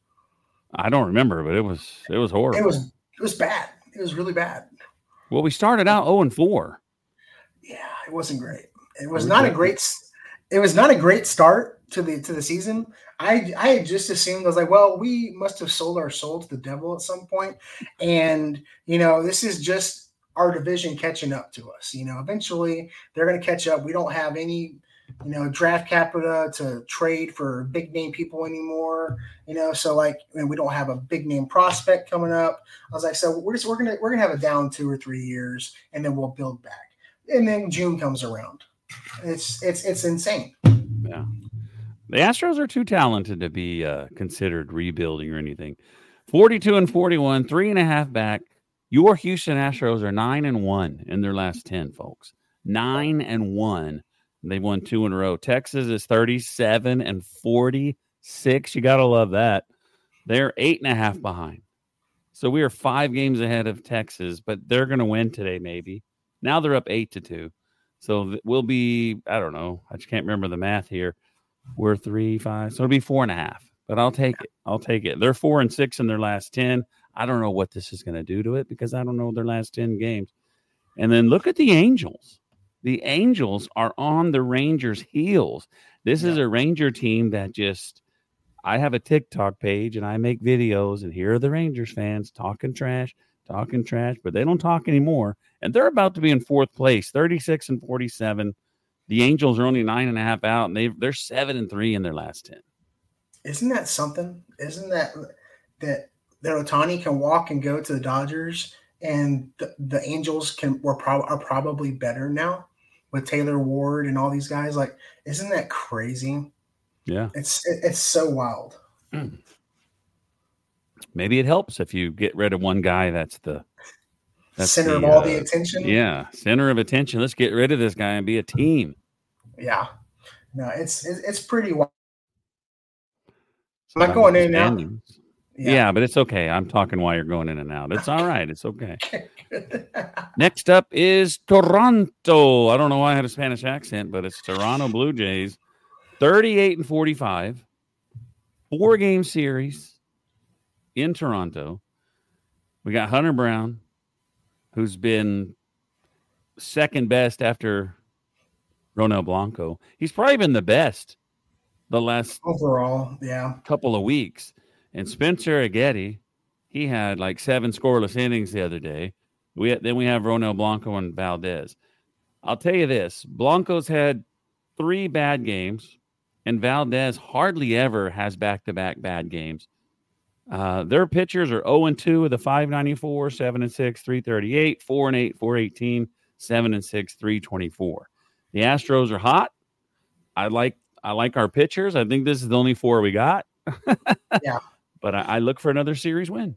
I don't remember, but it was it was horrible. It was it was bad. It was really bad. Well, we started out oh and four. Yeah, it wasn't great. It was not a great. It was not a great start to the to the season. I I had just assumed, I was like, well, we must have sold our soul to the devil at some point, and you know, this is just our division catching up to us. You know, eventually they're going to catch up. We don't have any, you know, draft capital to trade for big name people anymore. You know, so like, and we don't have a big name prospect coming up. I was like, so we're just we're gonna we're gonna have a down two or three years, and then we'll build back. And then June comes around. It's it's it's insane. Yeah. The Astros are too talented to be uh, considered rebuilding or anything. forty-two and forty-one, three and a half back. Your Houston Astros are nine and one in their last ten, folks. Nine and one. They've won two in a row. Texas is thirty-seven and forty-six. You got to love that. They're eight and a half behind. So we are five games ahead of Texas, but they're going to win today, maybe. Now they're up eight to two. So we'll be, I don't know. I just can't remember the math here. We're three, five. So it'll be four and a half. But I'll take it. I'll take it. They're four and six in their last ten. I don't know what this is going to do to it because I don't know their last ten games. And then look at the Angels. The Angels are on the Rangers' heels. This yeah. is a Ranger team that just, I have a TikTok page and I make videos, and here are the Rangers fans talking trash. talking trash, but they don't talk anymore. And they're about to be in fourth place, thirty-six and forty-seven. The Angels are only nine and a half out, and they they're seven and three in their last ten. Isn't that something? Isn't that that that Ohtani can walk and go to the Dodgers, and the, the Angels can were pro- are probably better now with Taylor Ward and all these guys? Like, isn't that crazy? Yeah, it's it, it's so wild. Mm. Maybe it helps if you get rid of one guy that's the that's center the, of all uh, the attention. Yeah, center of attention. Let's get rid of this guy and be a team. Yeah, no, it's it's, it's pretty wild. I'm not going in and out. Yeah. yeah, but it's okay. I'm talking while you're going in and out. It's all right. It's okay. Next up is Toronto. I don't know why I had a Spanish accent, but it's Toronto Blue Jays, thirty-eight and forty-five, four game series in Toronto. We got Hunter Brown, who's been second best after Ronel Blanco. He's probably been the best the last overall, yeah, couple of weeks. And Spencer Aguirre, he had like seven scoreless innings the other day. We then we have Ronel Blanco and Valdez. I'll tell you this: Blanco's had three bad games, and Valdez hardly ever has back-to-back bad games. Uh, their pitchers are zero and two with a five ninety-four, seven and six, three thirty-eight, four and eight, four eighteen, seven and six, three twenty-four. The Astros are hot. I like I like our pitchers. I think this is the only four we got. Yeah. But I, I look for another series win.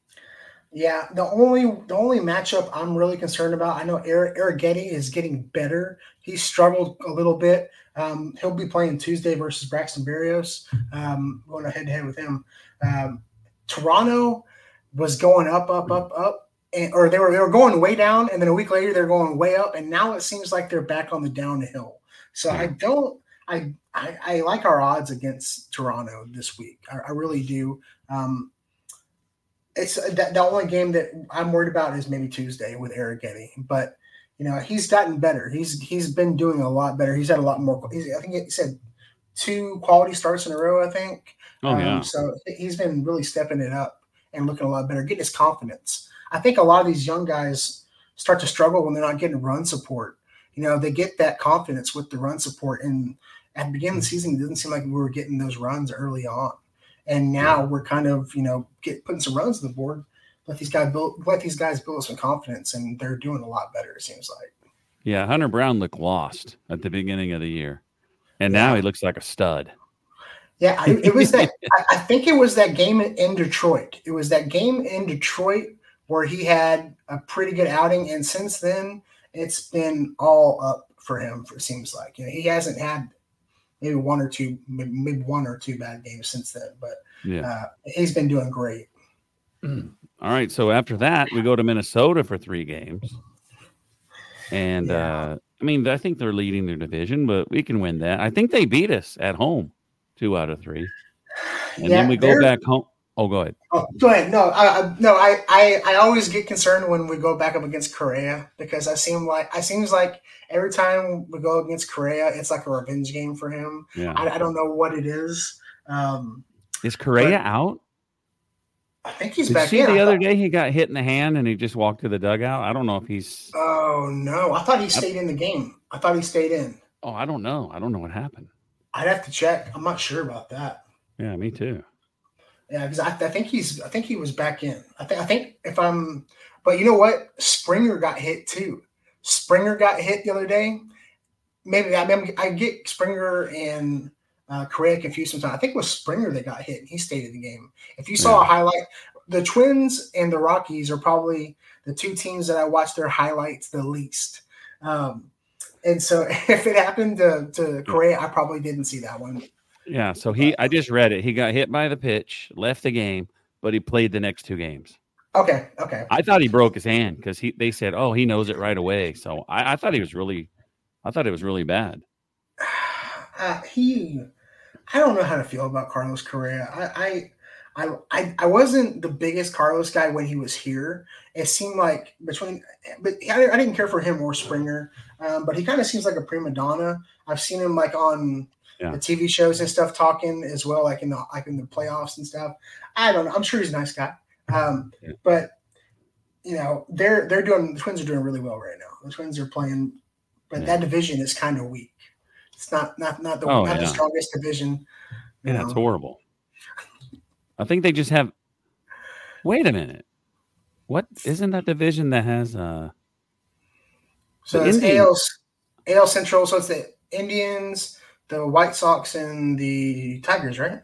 Yeah, the only the only matchup I'm really concerned about, I know Eric Arrighetti is getting better. He struggled a little bit. Um, he'll be playing Tuesday versus Braxton Berrios, um, going head to head with him. Um, Toronto was going up, up, up, up, and, or they were they were going way down, and then a week later they're going way up, and now it seems like they're back on the downhill. So I don't. I, I I like our odds against Toronto this week. I, I really do. Um, it's that the only game that I'm worried about is maybe Tuesday with Arrighetti, but you know he's gotten better. He's he's been doing a lot better. He's had a lot more. I think he said two quality starts in a row. I think. Oh yeah. Um, so he's been really stepping it up and looking a lot better, getting his confidence. I think a lot of these young guys start to struggle when they're not getting run support. You know, they get that confidence with the run support. And at the beginning of the season, it didn't seem like we were getting those runs early on. And now we're kind of, you know, get putting some runs on the board. Let these guys build, let these guys build some confidence, and they're doing a lot better, it seems like. Yeah, Hunter Brown looked lost at the beginning of the year. And now he looks like a stud. Yeah, I, it was that I, I think it was that game in, in Detroit. It was that game in Detroit where he had a pretty good outing, and since then it's been all up for him. For it seems like, you know, he hasn't had maybe one or two, maybe one or two bad games since then, but yeah, uh, he's been doing great. All right, so after that, we go to Minnesota for three games, and Yeah. uh, I mean, I think they're leading their division, but we can win that. I think they beat us at home, two out of three, and Yeah, then we go they're- back home. Oh, go ahead. Oh, go ahead. No, I, I no, I, I, I always get concerned when we go back up against Correa because I seem like I seems like every time we go against Correa, it's like a revenge game for him. Yeah, I, I don't know what it is. Um, is Correa but- out? I think he's Did you back see in. the I other thought- day he got hit in the hand and he just walked to the dugout? I don't know if he's. Oh no, I thought he stayed in the game. I thought he stayed in. Oh, I don't know. I don't know what happened. I'd have to check. I'm not sure about that. Yeah, me too. Yeah, because I, I think he's. I think he was back in. I think. I think if I'm. But you know what? Springer got hit too. Springer got hit the other day. Maybe I mean, I get Springer and uh, Correa confused sometimes. I think it was Springer that got hit. And he stayed in the game. If you saw Yeah. a highlight, the Twins and the Rockies are probably the two teams that I watch their highlights the least. Um, and so if it happened to, to Correa, I probably didn't see that one. Yeah, so he. I just read it. He got hit by the pitch, left the game, but he played the next two games. Okay. Okay. I thought he broke his hand because he. They said, "Oh, he knows it right away." So I, I thought he was really. I thought it was really bad. Uh, he, I don't know how to feel about Carlos Correa. I, I, I, I, I wasn't the biggest Carlos guy when he was here. It seemed like between, but I, I didn't care for him or Springer. Um, but he kind of seems like a prima donna. I've seen him like on Yeah. the T V shows and stuff, talking as well, like in the like in the playoffs and stuff. I don't know. I'm sure he's a nice guy. Um, Yeah. but you know, they're they're doing the Twins are doing really well right now. The Twins are playing, but Yeah. that division is kind of weak. It's not not not the Oh, not yeah. the strongest division. you Yeah, it's know. horrible. I think they just have. Wait a minute. What isn't that division that has uh So the it's Indians? A L A L Central. So it's the Indians, the White Sox, and the Tigers, right?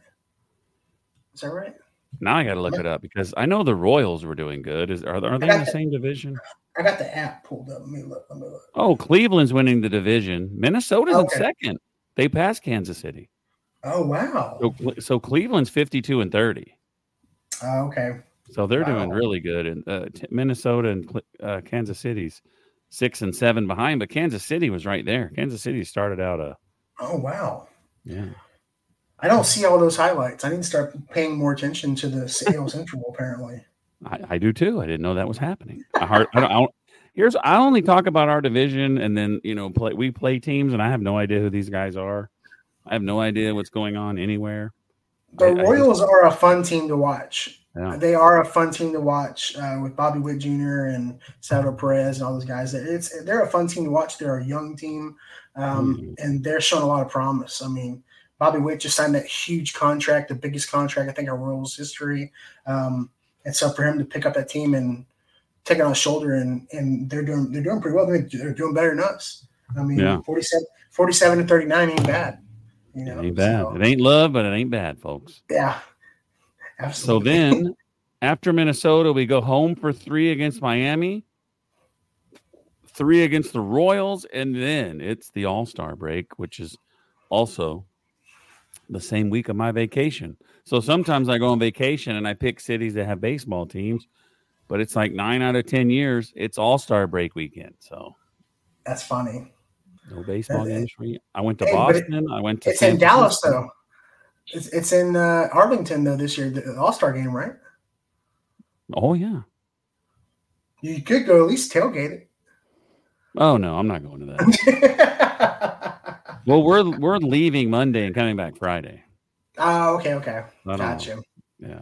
Is that right? Now I got to look it up because I know the Royals were doing good. Is are, are they in the same division? I got the app pulled up. Let me look. Let me look. Oh, Cleveland's winning the division. Minnesota's in Okay. second. They passed Kansas City. Oh wow. So, so Cleveland's fifty-two and thirty. Oh, okay. So they're Wow. doing really good. And uh, t- Minnesota and Cle- uh, Kansas City's six and seven behind, but Kansas City was right there. Kansas City started out a Oh wow. yeah. I don't see all those highlights. I need to start paying more attention to the A L Central. Apparently. I, I do too. I didn't know that was happening. I, heard, I, don't, I don't. Here's I only talk about our division, and then you know play. We play teams, and I have no idea who these guys are. I have no idea what's going on anywhere. The I- I just- Royals are a fun team to watch. Yeah. They are a fun team to watch uh, with Bobby Witt Junior and Salvador Perez and all those guys. It's they're a fun team to watch. They're a young team, um, Mhm. and they're showing a lot of promise. I mean, Bobby Witt just signed that huge contract, the biggest contract I think in Royals history. Um, and so for him to pick up that team and take it on his shoulder, and and they're doing they're doing pretty well. They're, they're doing better than us. I mean, Yeah. forty-seven, forty-seven and thirty-nine ain't bad. You know, It ain't bad. So, It ain't love, but it ain't bad, folks. yeah, So absolutely. then, after Minnesota, we go home for three against Miami, three against the Royals, and then it's the All-Star break, which is also the same week of my vacation. So sometimes I go on vacation and I pick cities that have baseball teams, but it's like nine out of ten years, it's All-Star break weekend. So That's funny. no baseball That- games for you. I went to Hey, but it- Boston. I went to It's San in Dallas Francisco. though. It's it's in uh, Arlington though this year, the All Star game, right? Oh, yeah. You could go at least tailgate Oh, no, I'm not going to that. it. Well, we're we're leaving Monday and coming back Friday. Oh, okay, okay, I don't gotcha. know. Yeah.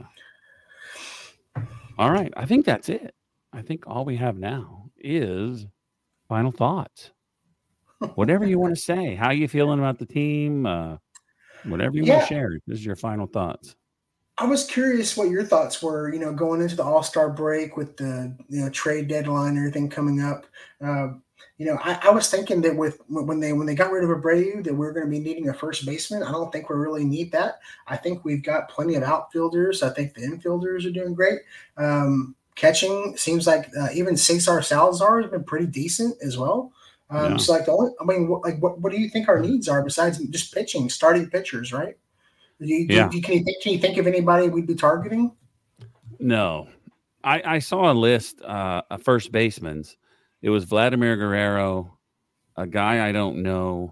All right. I think that's it. I think all we have now is final thoughts. Whatever you want to say. How you feeling about the team? Uh, whatever you Yeah. want to share. This is your final thoughts. I was curious what your thoughts were. You know, going into the All Star break with the you know trade deadline and everything coming up. Uh, you know, I, I was thinking that with when they when they got rid of Abreu, that we're going to be needing a first baseman. I don't think we really need that. I think we've got plenty of outfielders. I think the infielders are doing great. Um, catching seems like uh, even Cesar Salazar has been pretty decent as well. Um, Yeah. So like the only, I mean, what, like what what do you think our needs are besides just pitching, starting pitchers, right? Do you, do Yeah. you- can you think can you think of anybody we'd be targeting? No. I, I saw a list uh, of first basemen's. It was Vladimir Guerrero, a guy I don't know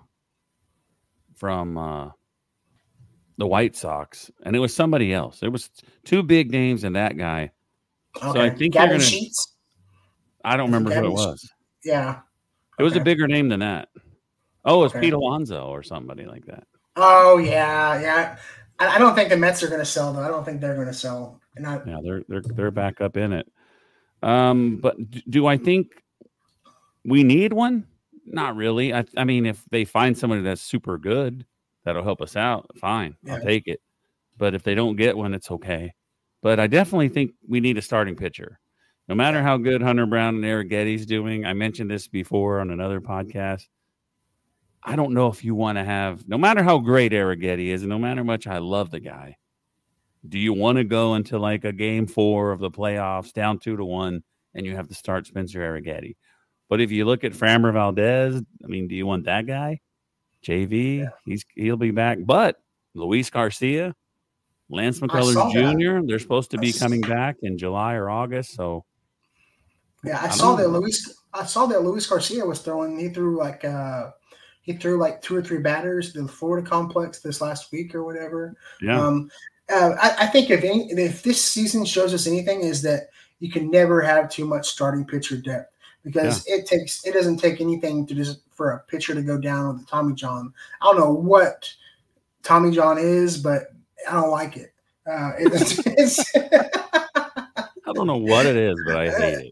from uh, the White Sox, and it was somebody else. There was two big names and that guy. Okay. I think you're Gavin gonna- Sheets. I don't remember who it Gavin Sh- was. Yeah. It was a Okay. bigger name than that. Oh, it was Okay. Pete Alonso or somebody like that. Oh yeah, yeah. I, I don't think the Mets are going to sell though. I don't think they're going to sell. And I, Yeah, they're they're they're back up in it. Um, but d- do I think we need one? Not really. I I mean, if they find somebody that's super good that'll help us out, fine, I'll Yeah. take it. But if they don't get one, it's okay. But I definitely think we need a starting pitcher. No matter how good Hunter Brown and Eric Getty's doing, I mentioned this before on another podcast. I don't know if you want to have, no matter how great Eric Getty is, and no matter how much I love the guy, do you want to go into like a game four of the playoffs down two to one and you have to start Spencer Arrighetti? But if you look at Framber Valdez, I mean, do you want that guy? J V, Yeah. he's he'll be back. But Luis Garcia, Lance saw McCullers that. Junior, they're supposed to I be s- coming back in July or August. So yeah, I, I saw don't that know. Luis. I saw that Luis Garcia was throwing. He threw like uh, he threw like two or three batters to the Florida complex this last week or whatever. yeah, Um, uh, I, I think if any, if this season shows us anything, is that you can never have too much starting pitcher depth because it takes it doesn't take anything to just for a pitcher to go down with a Tommy John. I don't know what Tommy John is, but I don't like it. Uh, it's, it's I don't know what it is, but I hate it.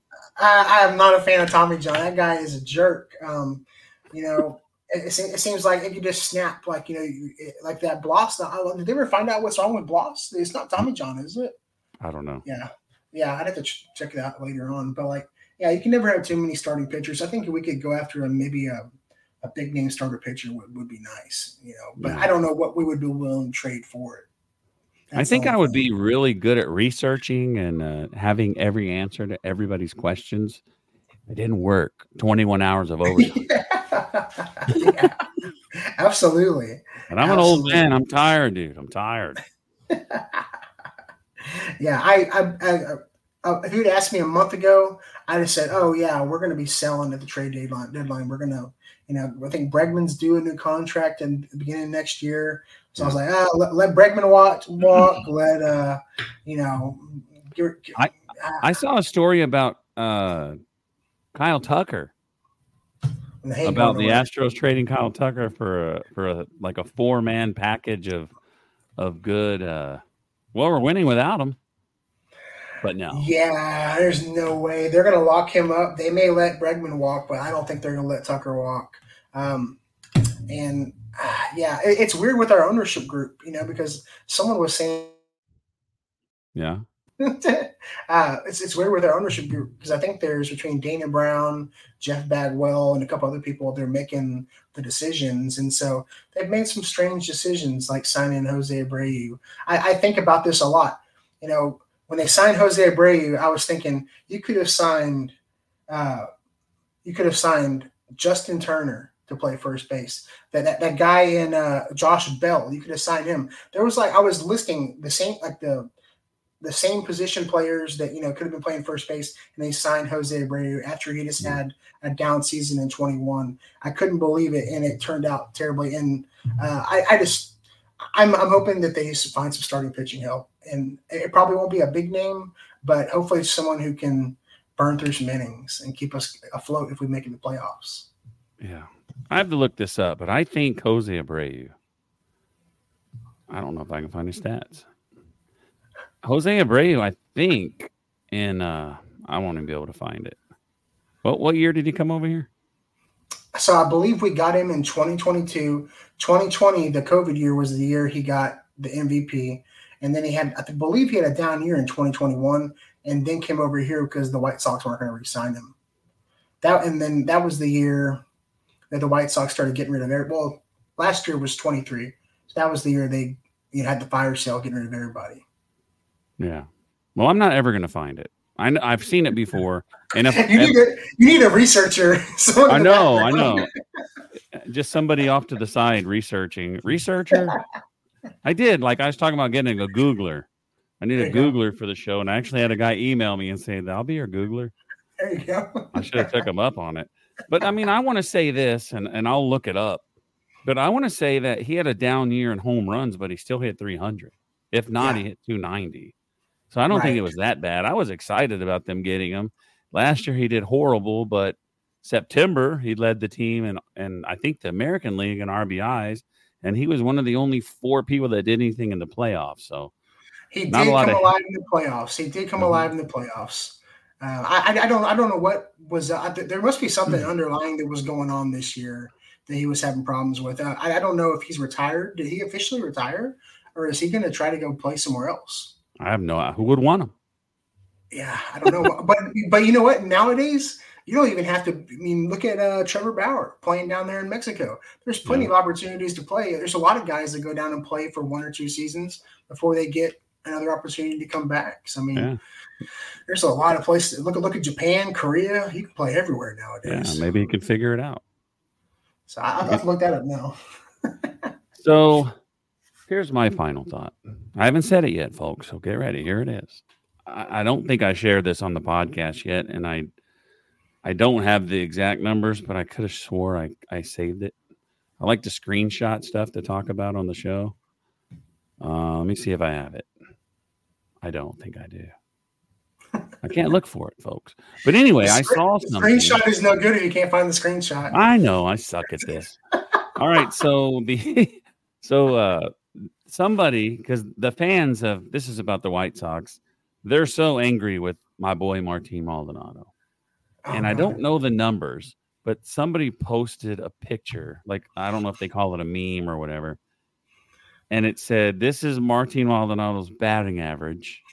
I, I am not a fan of Tommy John. That guy is a jerk. Um, you know, it, it seems like if you just snap, like, you know, you, it, like that Bloss. I, did they ever find out what's wrong with Bloss? It's not Tommy John, is it? I don't know. Yeah. Yeah, I'd have to ch- check it out later on. But, like, yeah, you can never have too many starting pitchers. I think we could go after a, maybe a, a big name starter pitcher would, would be nice, you know. But yeah. I don't know what we would be willing to trade for it. That's I think I would be really good at researching and uh, having every answer to everybody's questions. It didn't work. twenty-one hours of overtime. Yeah, absolutely. And I'm absolutely. an old man. I'm tired, dude. I'm tired. Yeah, I, I, I, I, if you'd asked me a month ago, I'd have said, "Oh yeah, we're going to be selling at the trade deadline. Deadline. We're going to, you know, I think Bregman's due a new contract in the beginning of next year." So I was like, "Ah, let, let Bregman walk, walk. Let uh, you know." Give, I uh, I saw a story about uh, Kyle Tucker about the Astros trading Kyle Tucker for a for a like a four man package of of good. Uh, well, we're winning without him. But no. Yeah, there's no way. They're going to lock him up. They may let Bregman walk, but I don't think they're going to let Tucker walk. Um, and, uh, yeah, it, it's weird with our ownership group, you know, because someone was saying – Yeah. uh, it's it's weird with our ownership group because I think there's between Dana Brown, Jeff Bagwell, and a couple other people, they're making the decisions. And so they've made some strange decisions like signing Jose Abreu. I, I think about this a lot. You know, when they signed Jose Abreu, I was thinking you could have signed, uh, you could have signed Justin Turner to play first base. That that, that guy in uh, Josh Bell, you could have signed him. There was like I was listing the same like the the same position players that you know could have been playing first base, and they signed Jose Abreu after he just had a down season in twenty-one. I couldn't believe it, and it turned out terribly. And uh, I, I just I'm I'm hoping that they find some starting pitching help. And it probably won't be a big name, but hopefully it's someone who can burn through some innings and keep us afloat if we make it to the playoffs. Yeah. I have to look this up, but I think Jose Abreu, I don't know if I can find his stats. Jose Abreu, I think, in, uh, I won't even be able to find it. What, what year did he come over here? So I believe we got him in twenty twenty-two. twenty twenty, the COVID year, was the year he got the M V P. And then he had, I believe he had a down year in twenty twenty-one and then came over here because the White Sox weren't going to re-sign him. That, and then that was the year that the White Sox started getting rid of everybody. Well, last year was twenty-three. So that was the year they you know, had the fire sale getting rid of everybody. Yeah. Well, I'm not ever going to find it. I, I've seen it before. And if, you, need a, you need a researcher. I know, I know. Just somebody off to the side researching. Researcher? I did. Like I was talking about getting a Googler. I need a Googler go. for the show. And I actually had a guy email me and say, I'll be your Googler. There you go. I should have took him up on it. But, I mean, I want to say this, and, and I'll look it up. But I want to say that he had a down year in home runs, but he still hit three hundred. If not, yeah. he hit two ninety. So I don't right. think it was that bad. I was excited about them getting him. Last year he did horrible, but September he led the team and and I think the American League in R B Is, and he was one of the only four people that did anything in the playoffs. So he did come of... alive in the playoffs. He did come mm-hmm. alive in the playoffs. Uh, I, I don't I don't know what was uh, there must be something mm-hmm. underlying that was going on this year that he was having problems with. Uh, I, I don't know if he's retired. Did he officially retire, or is he going to try to go play somewhere else? I have no idea. Who would want him? Yeah, I don't know. but but you know what? Nowadays, you don't even have to. I mean, look at uh, Trevor Bauer playing down there in Mexico. There's plenty yeah. of opportunities to play. There's a lot of guys that go down and play for one or two seasons before they get another opportunity to come back. So, I mean, yeah. there's a lot of places. Look at look at Japan, Korea. He can play everywhere nowadays. Yeah, maybe he can figure it out. So I, I'll have to look that up now. So here's my final thought. I haven't said it yet, folks, so get ready. Here it is. I, I don't think I shared this on the podcast yet, and I I don't have the exact numbers, but I could have swore I, I saved it. I like to screenshot stuff to talk about on the show. Uh, let me see if I have it. I don't think I do. I can't look for it, folks. But anyway, I saw something. Screenshot is no good if you can't find the screenshot. I know. I suck at this. All right. So the so uh, somebody, because the fans of this is about the White Sox. They're so angry with my boy Martin Maldonado. Oh, and I God. don't know the numbers, but somebody posted a picture. Like, I don't know if they call it a meme or whatever. And it said, this is Martin Maldonado's batting average.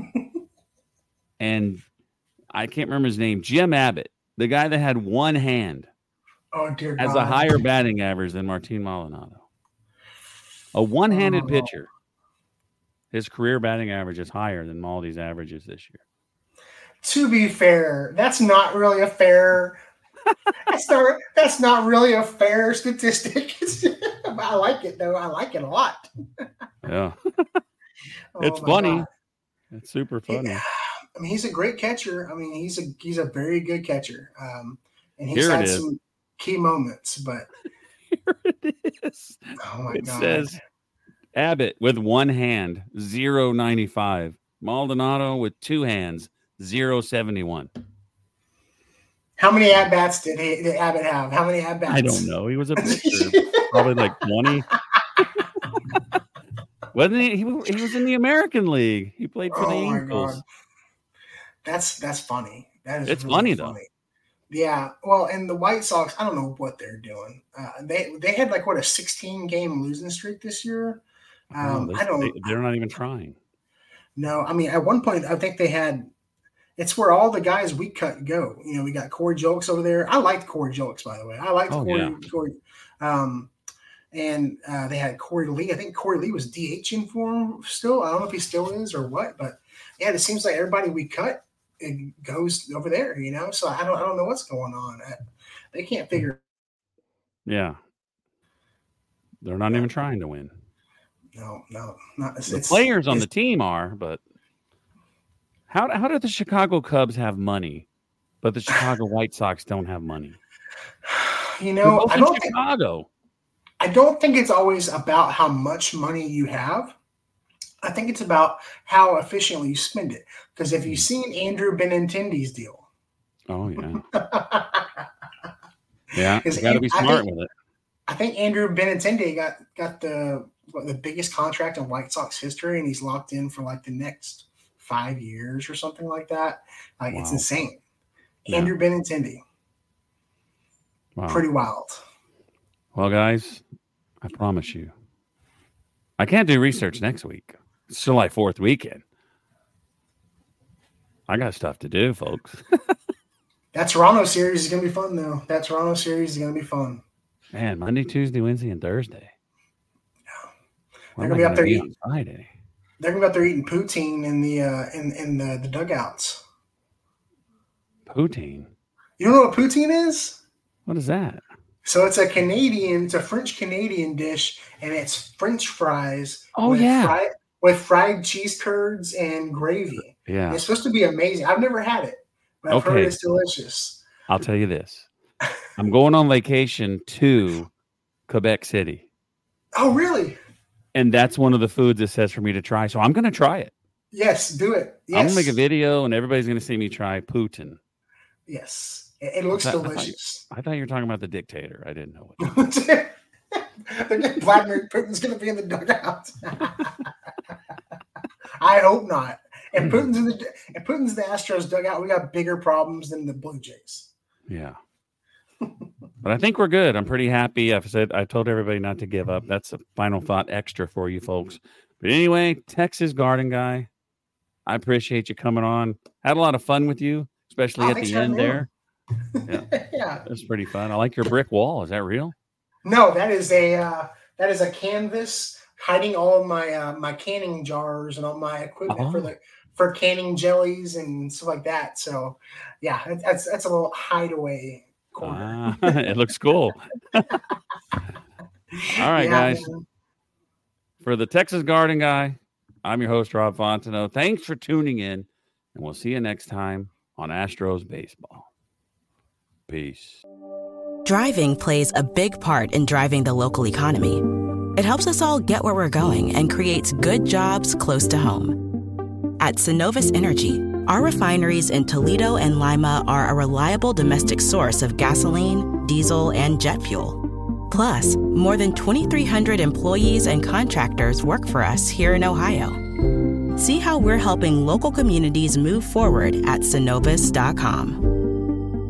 And I can't remember his name. Jim Abbott, the guy that had one hand, Oh, dear has God. a higher batting average than Martin Maldonado. A one-handed Oh. pitcher. His career batting average is higher than Maldy's averages this year. To be fair, that's not really a fair. that's not. That's not really a fair statistic. I like it though. I like it a lot. Yeah, Oh, it's my funny. God. It's super funny. Yeah. I mean, he's a great catcher. I mean, he's a he's a very good catcher. Um, and he's Here it had is. some key moments. But Here it is. oh my It God, says Abbott with one hand, zero ninety-five. Maldonado with two hands, zero seventy-one. how many at bats did, he, did Abbott have? How many at bats? I don't know. He was a pitcher, probably like twenty. Wasn't he? He was, he was in the American League. He played for the Oh my Angels. God, that's that's funny. That is It's really funny, though. Yeah, well, and the White Sox, I don't know what they're doing. Uh, they they had like what a sixteen game losing streak this year. Um, Oh, I don't they, they're not even trying. know. I mean, at one point, I think they had. It's where all the guys we cut go. You know, we got Corey Julks over there. I liked Corey Julks, by the way. I liked Oh, Corey. yeah. Corey um, and uh, they had Corey Lee. I think Corey Lee was DHing for him still. I don't know if he still is or what, but yeah, it seems like everybody we cut it goes over there. You know, so I don't I don't know what's going on. I, they can't figure. Yeah. They're not even trying to win. No, no, not it's, The it's- players on the it's- team are, but how how do the Chicago Cubs have money, but the Chicago White Sox don't have money? You They're know, both I in don't think Chicago. I don't think it's always about how much money you have. I think it's about how efficiently you spend it. Because if you've seen Andrew Benintendi's deal, Oh yeah, yeah. Is You got to An- be I smart think- with it. I think Andrew Benintendi got got the what, the biggest contract in White Sox history, and he's locked in for like the next five years or something like that. Like it's Wow. insane. Yeah. Andrew Benintendi, Wow. pretty wild. Well, guys, I promise you, I can't do research next week. It's July fourth weekend. I got stuff to do, folks. That Toronto series is gonna be fun though. That Toronto series is gonna be fun. Man, Monday, Tuesday, Wednesday, and Thursday. Where They're am gonna I be up gonna there be eating. on Friday? They're gonna be out there eating poutine in the uh, in in the, the dugouts. Poutine. You don't know what poutine is? What is that? So it's a Canadian, it's a French Canadian dish, and it's French fries. Oh, with yeah. fri- with fried cheese curds and gravy. Yeah, It's supposed to be amazing. I've never had it, but I've heard Okay. it's delicious. I'll tell you this. I'm going on vacation to Quebec City, Oh, really? and that's one of the foods it says for me to try. So I'm going to try it. Yes, do it. Yes. I'm going to make a video, and everybody's going to see me try poutine. Yes, it, it looks I thought- I thought you- delicious. I thought you were talking about the dictator. I didn't know what. Vladimir Putin's going to be in the dugout. I hope not. If Putin's in the if Putin's in the Astros dugout, we got bigger problems than the Blue Jays. Yeah. But I think we're good. I'm pretty happy. I've said I told everybody not to give up. That's a final thought extra for you folks. But anyway, Texas Garden Guy, I appreciate you coming on. Had a lot of fun with you, especially Oh, at thanks the for end having me there. Yeah, Yeah. that's pretty fun. I like your brick wall. Is that real? No, that is a uh, that is a canvas hiding all of my uh, my canning jars and all my equipment for Oh. the for canning jellies and stuff like that. So, yeah, that- that's that's a little hideaway corner. Ah, it looks cool. All right, Yeah, guys. man. For the Texas Garden Guy, I'm your host, Rob Fontenot. Thanks for tuning in, and we'll see you next time on Astros Baseball. Peace. Driving plays a big part in driving the local economy. It helps us all get where we're going and creates good jobs close to home. At Synovus Energy, our refineries in Toledo and Lima are a reliable domestic source of gasoline, diesel, and jet fuel. Plus, more than twenty-three hundred employees and contractors work for us here in Ohio. See how we're helping local communities move forward at synovus dot com.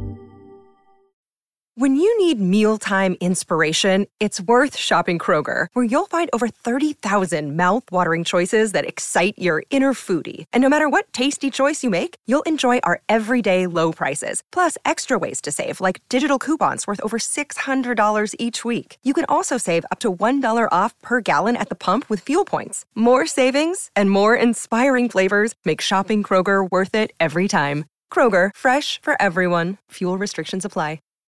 When you need mealtime inspiration, it's worth shopping Kroger, where you'll find over thirty thousand mouth-watering choices that excite your inner foodie. And no matter what tasty choice you make, you'll enjoy our everyday low prices, plus extra ways to save, like digital coupons worth over six hundred dollars each week. You can also save up to one dollar off per gallon at the pump with fuel points. More savings and more inspiring flavors make shopping Kroger worth it every time. Kroger, fresh for everyone. Fuel restrictions apply.